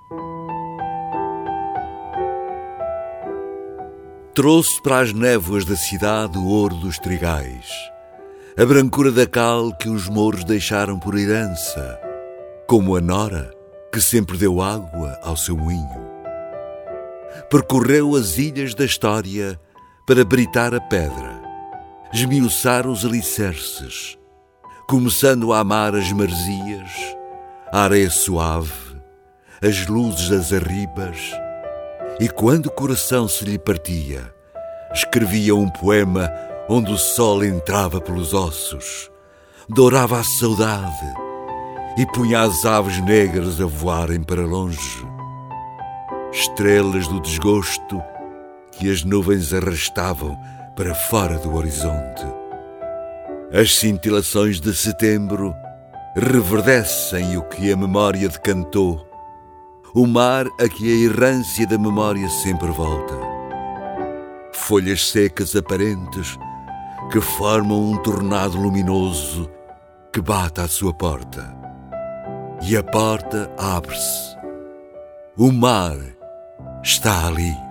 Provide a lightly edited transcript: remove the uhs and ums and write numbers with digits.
Trouxe para as névoas da cidade o ouro dos trigais, a brancura da cal que os mouros deixaram por herança, como a nora que sempre deu água ao seu moinho. Percorreu as ilhas da história para britar a pedra, esmiuçar os alicerces, começando a amar as maresias, a areia suave, as luzes das arribas, e quando o coração se lhe partia, escrevia um poema onde o sol entrava pelos ossos, dourava a saudade e punha as aves negras a voarem para longe. Estrelas do desgosto que as nuvens arrastavam para fora do horizonte. As cintilações de setembro reverdecem o que a memória decantou, o mar a que a errância da memória sempre volta. Folhas secas aparentes que formam um tornado luminoso que bate à sua porta. E a porta abre-se. O mar está ali.